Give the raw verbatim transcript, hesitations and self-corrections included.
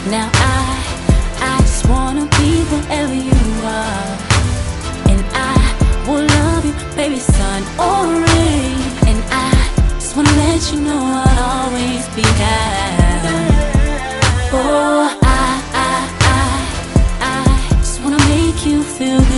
Now I, I just wanna be wherever you are, and I will love you, baby, sun or rain. And I just wanna let you know I'll always be there. Oh, I, I, I, I just wanna make you feel good.